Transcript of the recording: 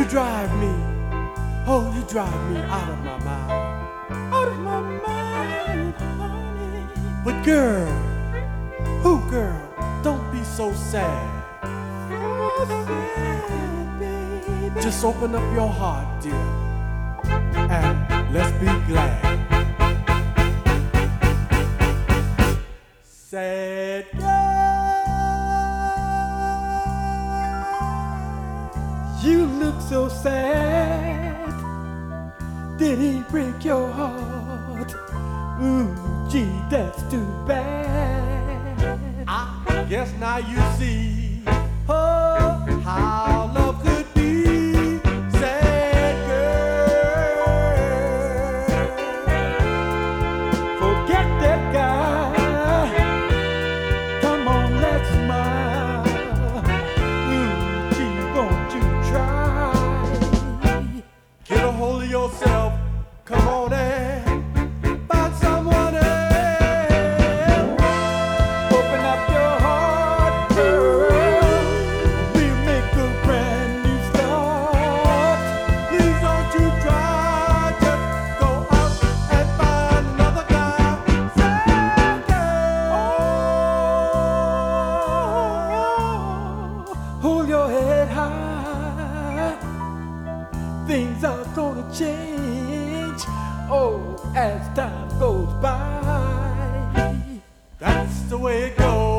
You drive me, oh, you drive me out of my mind. Out of my mind, honey. But girl, oh girl, don't be so sad. So sad, baby. Just open up your heart, dear, and let's be glad. Sad girl, you look so sad. Did he break your heart? Ooh, gee, that's too bad. I guess now you see, oh, how love could be. Sad girl, forget that guy. Come on, let's smile. Ooh, gee, won't you try? Get a hold of yourself. Come on and find someone else. Open up your heart, girl. We'll make a brand new start. Please don't you try. Just go out and find another guy. Sad girl, hold your head high. Things are gonna change, oh, as time goes by. That's the way it goes.